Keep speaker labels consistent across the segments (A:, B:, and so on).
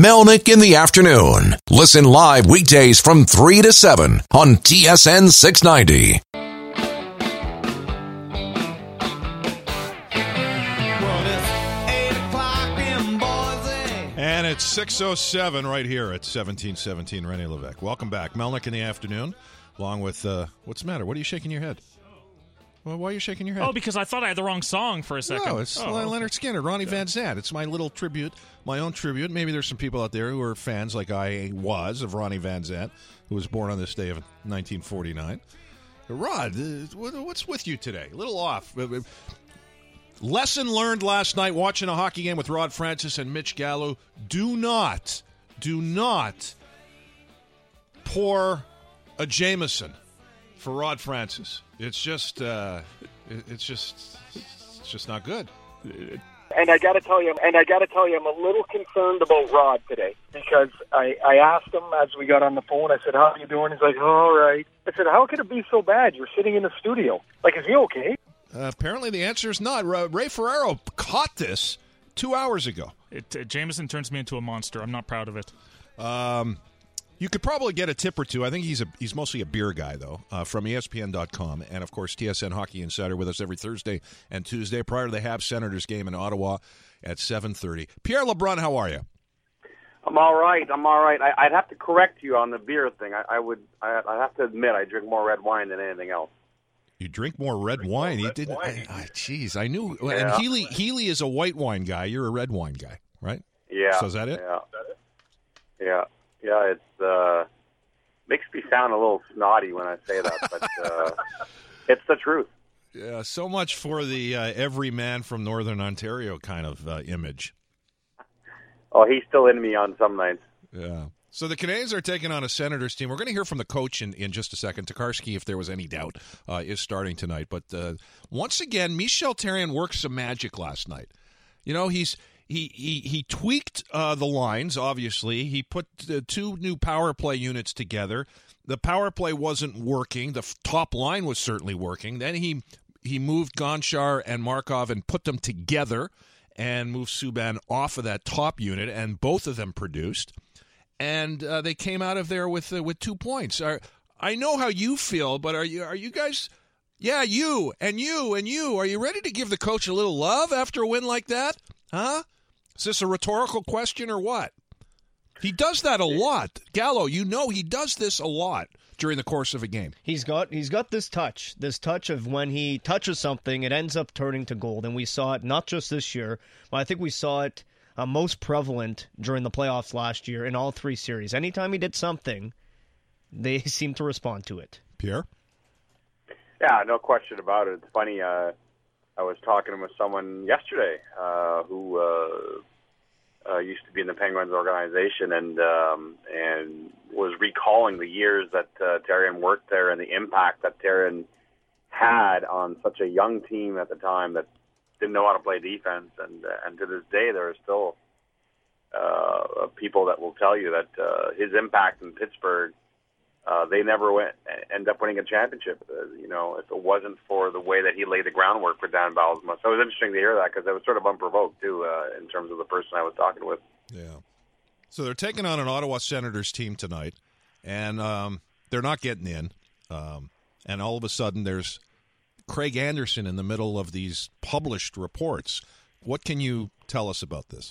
A: Melnick in the Afternoon. Listen live weekdays from 3 to 7 on TSN 690.
B: And it's 6:07 right here at 1717 René Levesque. Welcome back. Melnick in the Afternoon, along with, what's the matter? What are you shaking your head? Well, why are you shaking your head?
C: Oh, because I thought I had the wrong song for a second.
B: No, it's Leonard Skinner, Ronnie Van Zant. It's my little tribute, my own tribute. Maybe there's some people out there who are fans, like I was, of Ronnie Van Zant, who was born on this day of 1949. Rod, what's with you today? A little off. Lesson learned last night watching a hockey game with Rod Francis and Mitch Gallo. Do not pour a Jameson for Rod Francis. It's just not good.
D: And I got to tell you, I'm a little concerned about Rod today because I asked him as we got on the phone. I said, "How are you doing?" He's like, "All right." I said, "How could it be so bad? You're sitting in the studio. Like, is he okay?"
B: Apparently, the answer is not. Ray Ferraro caught this 2 hours ago.
C: Jameson turns me into a monster. I'm not proud of it.
B: You could probably get a tip or two. I think he's mostly a beer guy, though, from ESPN.com. And, of course, TSN Hockey Insider with us every Thursday and Tuesday prior to the Habs Senators game in Ottawa at 7:30. Pierre LeBrun, how are you?
E: I'm all right. I'd have to correct you on the beer thing. I'd have to admit I drink more red wine than anything else.
B: You drink more red wine? He didn't. Jeez, I knew.
E: Yeah.
B: And Healy is a white wine guy. You're a red wine guy, right?
E: Yeah.
B: So is that it?
E: Yeah. It makes me sound a little snotty when I say that, but it's the truth.
B: Yeah. So much for the every man from Northern Ontario kind of image.
E: Oh, he's still in me on some nights.
B: Yeah. So the Canadiens are taking on a Senators team. We're going to hear from the coach in just a second. Tokarski, if there was any doubt, is starting tonight. But once again, Michel Therrien worked some magic last night. You know, he tweaked the lines, obviously. He put two new power play units together. The power play wasn't working. The top line was certainly working. Then he moved Gonchar and Markov and put them together and moved Subban off of that top unit, and both of them produced. And they came out of there with 2 points. I know how you feel, but are you guys? Yeah, you. Are you ready to give the coach a little love after a win like that? Huh? Is this a rhetorical question or what? He does that a lot, Gallo. You know he does this a lot during the course of a game.
F: He's got this touch of when he touches something, it ends up turning to gold, and we saw it not just this year, but I think we saw it. Most prevalent during the playoffs last year in all three series. Anytime he did something, they seemed to respond to it.
B: Pierre?
E: Yeah, no question about it. It's funny. I was talking with someone yesterday who used to be in the Penguins organization and was recalling the years that Therrien worked there and the impact that Therrien had on such a young team at the time that didn't know how to play defense, and to this day there are still people that will tell you that his impact in Pittsburgh, they never end up winning a championship. If it wasn't for the way that he laid the groundwork for Dan Bylsma. So it was interesting to hear that because it was sort of unprovoked too, in terms of the person I was talking with.
B: Yeah. So they're taking on an Ottawa Senators team tonight, and they're not getting in. And all of a sudden there's Craig Anderson in the middle of these published reports. What can you tell us about this?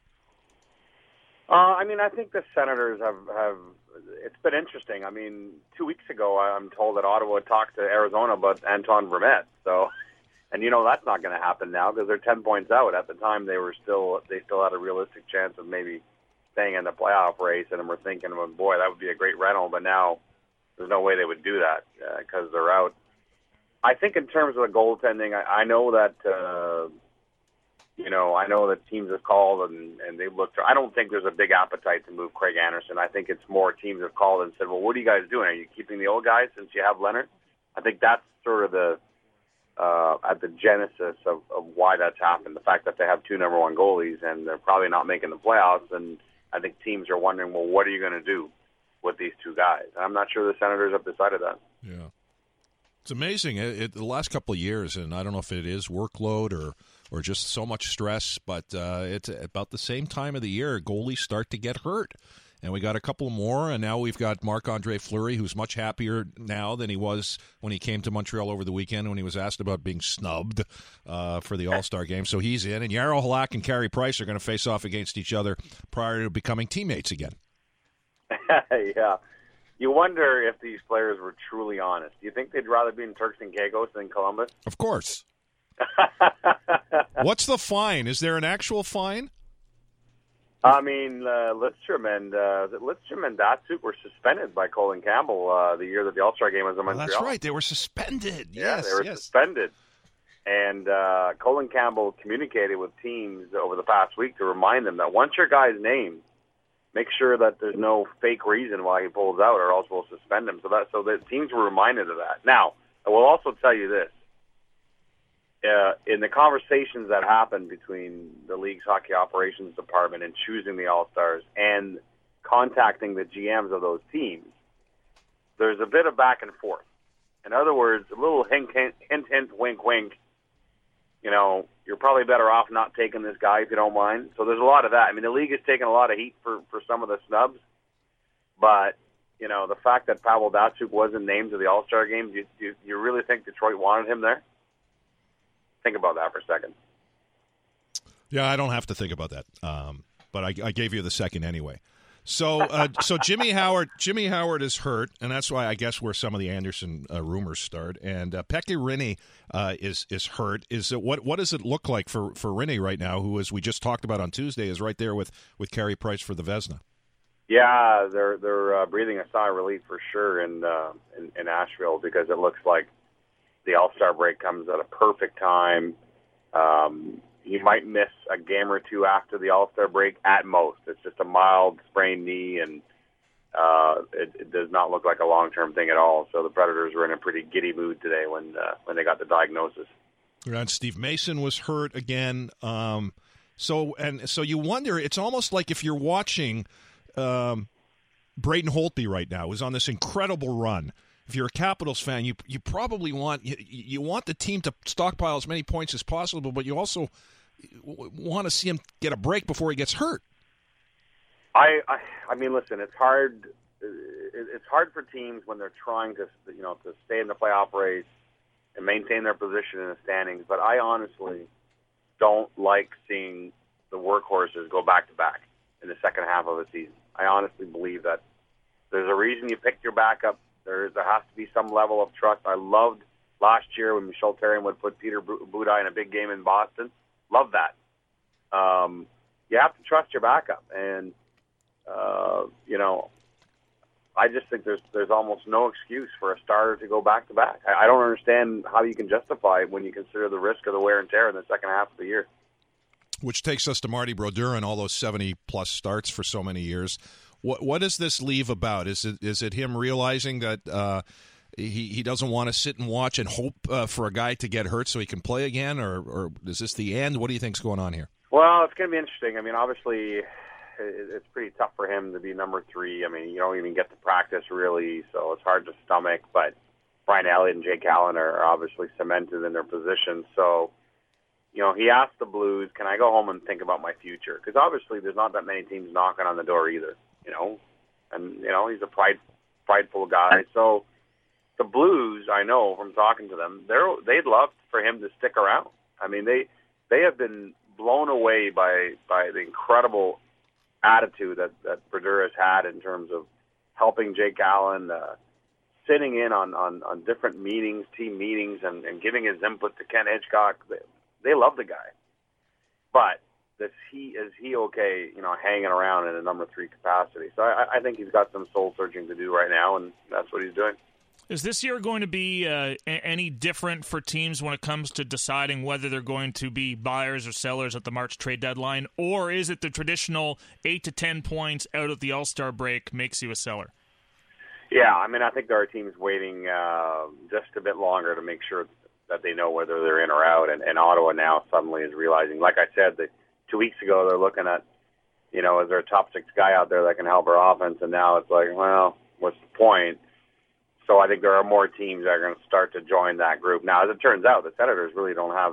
E: I think the Senators have it's been interesting. 2 weeks ago, I'm told that Ottawa talked to Arizona about Anton Vermette. So, and that's not going to happen now because they're 10 points out. At the time, they still had a realistic chance of maybe staying in the playoff race, and we're thinking, well, boy, that would be a great rental. But now, there's no way they would do that because they're out. I think in terms of the goaltending, I know that teams have called and they've looked. I don't think there's a big appetite to move Craig Anderson. I think it's more teams have called and said, "Well, what are you guys doing? Are you keeping the old guys since you have Leonard?" I think that's sort of the at the genesis of why that's happened. The fact that they have two number one goalies and they're probably not making the playoffs, and I think teams are wondering, well, what are you going to do with these two guys? And I'm not sure the Senators have decided that.
B: Yeah. It's amazing. The last couple of years, and I don't know if it is workload or or just so much stress. But it's about the same time of the year goalies start to get hurt. And we got a couple more, and now we've got Marc-Andre Fleury, who's much happier now than he was when he came to Montreal over the weekend when he was asked about being snubbed for the All-Star game. So he's in. And Jarro Halak and Carey Price are going to face off against each other prior to becoming teammates again.
E: Yeah. You wonder if these players were truly honest. Do you think they'd rather be in Turks and Caicos than Columbus?
B: Of course. What's the fine? Is there an actual fine?
E: I mean, Lidstrom and Datsuk were suspended by Colin Campbell the year that the All-Star game was in Montreal.
B: That's right. They were suspended.
E: Yeah, they were suspended. And Colin Campbell communicated with teams over the past week to remind them that once your guy's named, make sure that there's no fake reason why he pulls out, or else we'll suspend him. So the teams were reminded of that. Now, I will also tell you this. In the conversations that happened between the league's hockey operations department and choosing the All-Stars and contacting the GMs of those teams, there's a bit of back and forth. In other words, a little hint, wink, wink. You know, you're probably better off not taking this guy if you don't mind. So there's a lot of that. I mean, the league has taken a lot of heat for some of the snubs. But, you know, the fact that Pavel Datsuk wasn't named to the All-Star game, do you really think Detroit wanted him there? Think about that for a second.
B: Yeah, I don't have to think about that. But I gave you the second anyway. So Jimmy Howard is hurt, and that's why I guess where some of the Anderson rumors start. And Pekka Rinne is hurt. What does it look like for Rinne right now, who, as we just talked about on Tuesday, is right there with Carey Price for the Vezina?
E: Yeah, they're breathing a sigh of relief for sure in Asheville, because it looks like the All-Star break comes at a perfect time. He might miss a game or two after the All-Star break at most. It's just a mild sprained knee, and it does not look like a long-term thing at all. So the Predators were in a pretty giddy mood today when they got the diagnosis.
B: And Steve Mason was hurt again. So you wonder, it's almost like if you're watching Braden Holtby right now, who's on this incredible run. If you're a Capitals fan, you probably want the team to stockpile as many points as possible, but you also want to see him get a break before he gets hurt.
E: I mean, listen, it's hard. It's hard for teams when they're trying to stay in the playoff race and maintain their position in the standings. But I honestly don't like seeing the workhorses go back to back in the second half of a season. I honestly believe that there's a reason you picked your backup. There has to be some level of trust. I loved last year when Michel Therrien would put Peter Budaj in a big game in Boston. Love that. You have to trust your backup, and I just think there's almost no excuse for a starter to go back to back. I don't understand how you can justify it when you consider the risk of the wear and tear in the second half of the year.
B: Which takes us to Marty Brodeur and all those 70-plus starts for so many years. What does this leave about? Is it him realizing that he doesn't want to sit and watch and hope for a guy to get hurt so he can play again, or is this the end? What do you think's going on here?
E: Well, it's going to be interesting. I mean, obviously, it's pretty tough for him to be number 3. I mean, you don't even get to practice really, so it's hard to stomach. But Brian Elliott and Jake Allen are obviously cemented in their positions. So, he asked the Blues, "Can I go home and think about my future?" Because obviously, there's not that many teams knocking on the door either. And he's a prideful guy. So the Blues, I know from talking to them, they'd love for him to stick around. I mean, they have been blown away by the incredible attitude that Brodeur has had in terms of helping Jake Allen, sitting in on different meetings, team meetings, and giving his input to Ken Hitchcock. They love the guy, but is he okay, hanging around in a number 3 capacity? So I think he's got some soul searching to do right now, and that's what he's doing.
C: Is this year going to be any different for teams when it comes to deciding whether they're going to be buyers or sellers at the March trade deadline, or is it the traditional 8 to 10 points out of the All-Star break makes you a seller?
E: Yeah, I mean, I think there are teams waiting just a bit longer to make sure that they know whether they're in or out, and Ottawa now suddenly is realizing, like I said, that 2 weeks ago, they're looking at, is there a top 6 guy out there that can help our offense? And now it's like, well, what's the point? So I think there are more teams that are going to start to join that group. Now, as it turns out, the Senators really don't have that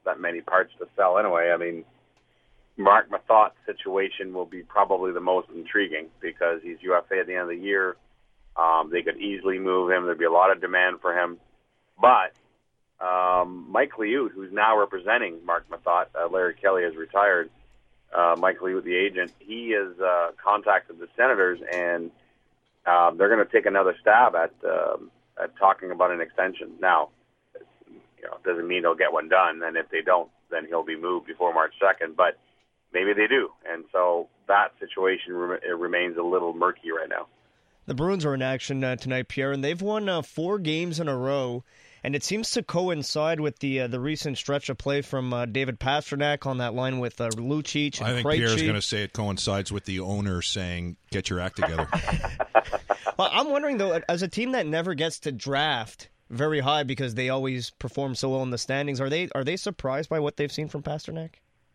E: that many parts to sell anyway. I mean, Mark Mathot's situation will be probably the most intriguing because he's UFA at the end of the year. They could easily move him. There'd be a lot of demand for him. But Mike Liut, who's now representing Mark Mathot, Larry Kelly has retired. Mike Liut, the agent, he has contacted the Senators, and they're going to take another stab at talking about an extension. Now, it doesn't mean they'll get one done, and if they don't, then he'll be moved before March 2nd. But maybe they do, and so that situation remains a little murky right now.
F: The Bruins are in action tonight, Pierre, and they've won 4 games in a row, and it seems to coincide with the recent stretch of play from David Pastrnak on that line with Lucic and
B: I think
F: Krejci.
B: Pierre's going to say it coincides with the owner saying, "Get your act together."
F: Well, I'm wondering, though, as a team that never gets to draft very high because they always perform so well in the standings, are they surprised by what they've seen from Pastrnak?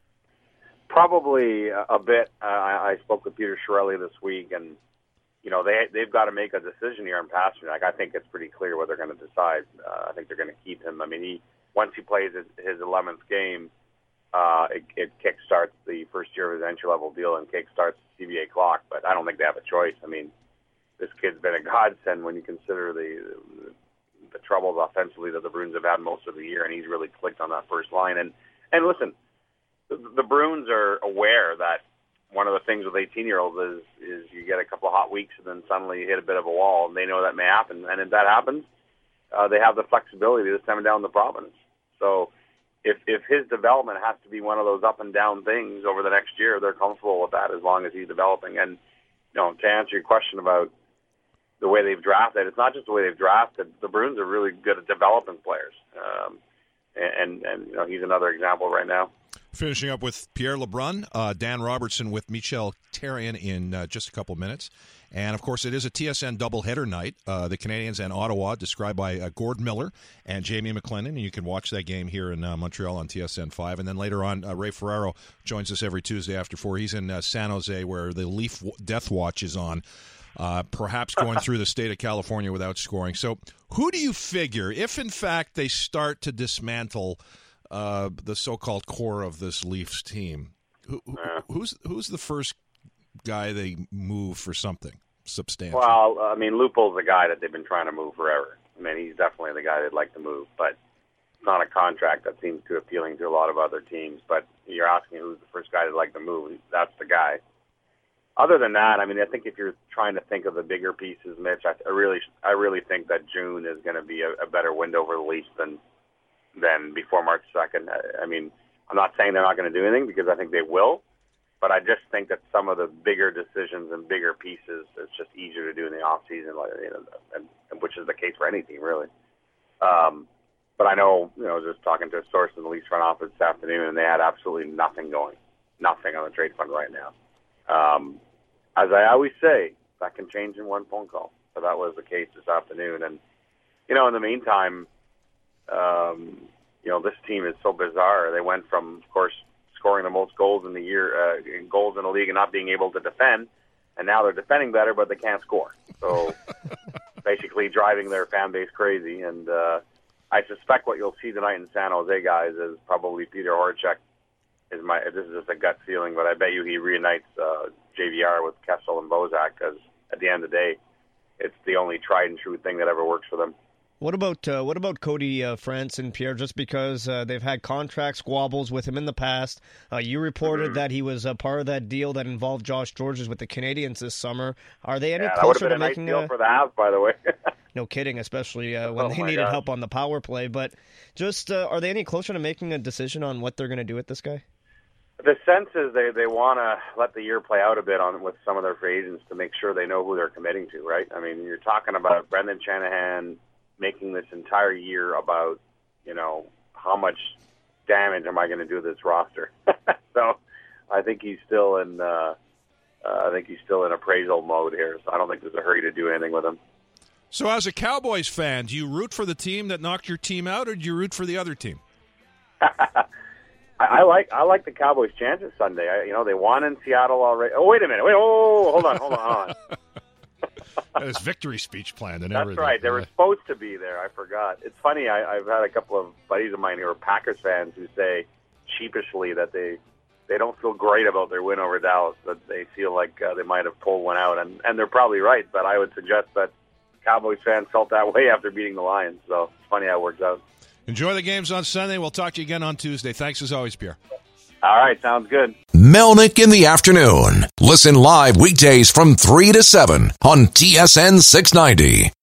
E: Probably a bit. I spoke with Peter Chiarelli this week, and they've got to make a decision here on Pastrnak. I think it's pretty clear what they're going to decide. I think they're going to keep him. I mean, once he plays his 11th game, it kickstarts the first year of his entry-level deal and kickstarts the CBA clock. But I don't think they have a choice. I mean, this kid's been a godsend when you consider the troubles offensively that the Bruins have had most of the year, and he's really clicked on that first line. And listen, the Bruins are aware that one of the things with 18-year-olds is you get a couple of hot weeks and then suddenly you hit a bit of a wall, and they know that may happen. And if that happens, they have the flexibility to send him down the province. So if his development has to be one of those up and down things over the next year, they're comfortable with that as long as he's developing. And to answer your question about the way they've drafted, it's not just the way they've drafted. The Bruins are really good at developing players, and he's another example right now.
B: Finishing up with Pierre LeBrun, Dan Robertson with Michel Therrien in just a couple minutes. And, of course, it is a TSN doubleheader night. The Canadiens and Ottawa, described by Gord Miller and Jamie McLennan. And you can watch that game here in Montreal on TSN 5. And then later on, Ray Ferraro joins us every Tuesday after 4. He's in San Jose, where the Leaf Death Watch is on, perhaps going through the state of California without scoring. So who do you figure, if, in fact, they start to dismantle the so-called core of this Leafs team, who's the first guy they move for something substantial?
E: Well, I mean, Lupul's a guy that they've been trying to move forever. I mean, he's definitely the guy they'd like to move, but it's not a contract that seems too appealing to a lot of other teams. But you're asking who's the first guy they'd like to move, that's the guy. Other than that, I mean, I think if you're trying to think of the bigger pieces, Mitch, I really think that June is going to be a better window for the Leafs than before March 2nd. I mean, I'm not saying they're not going to do anything because I think they will, but I just think that some of the bigger decisions and bigger pieces, it's just easier to do in the off season, and which is the case for any team, really. But I know, just talking to a source in the Leafs front office this afternoon, and they had absolutely nothing going, nothing on the trade front right now. As I always say, that can change in one phone call. So that was the case this afternoon, and in the meantime, this team is so bizarre. They went from, of course, scoring the most goals in the year, goals in the league, and not being able to defend, and now they're defending better, but they can't score. So basically, driving their fan base crazy. And I suspect what you'll see tonight in San Jose, guys, is probably Peter Horachek. This is just a gut feeling, but I bet you he reunites JVR with Kessel and Bozak, because at the end of the day, it's the only tried and true thing that ever works for them.
F: What about Cody France and Pierre? Just because they've had contract squabbles with him in the past, you reported that he was a part of that deal that involved Josh Georges with the Canadiens this summer. Are they any closer to making
E: a deal for the Habs, by the way?
F: No kidding, especially when they needed help on the power play. But just are they any closer to making a decision on what they're going to do with this guy?
E: The sense is they want to let the year play out a bit with some of their free agents to make sure they know who they're committing to, right? I mean, you're talking about Brendan Shanahan making this entire year about, how much damage am I going to do to this roster? So I think he's still in appraisal mode here. So I don't think there's a hurry to do anything with him.
B: So as a Cowboys fan, do you root for the team that knocked your team out, or do you root for the other team?
E: I like the Cowboys' chances Sunday. They won in Seattle already. Oh, wait a minute. Hold on.
B: His victory speech planned and
E: That's
B: everything.
E: right. They were supposed to be there. I forgot. It's funny. I've had a couple of buddies of mine who are Packers fans who say sheepishly that they don't feel great about their win over Dallas, that they feel like they might have pulled one out. And they're probably right, but I would suggest that Cowboys fans felt that way after beating the Lions. So it's funny how it works out.
B: Enjoy the games on Sunday. We'll talk to you again on Tuesday. Thanks as always, Pierre.
E: All right. Sounds good.
A: Melnick in the afternoon. Listen live weekdays from 3 to 7 on TSN 690.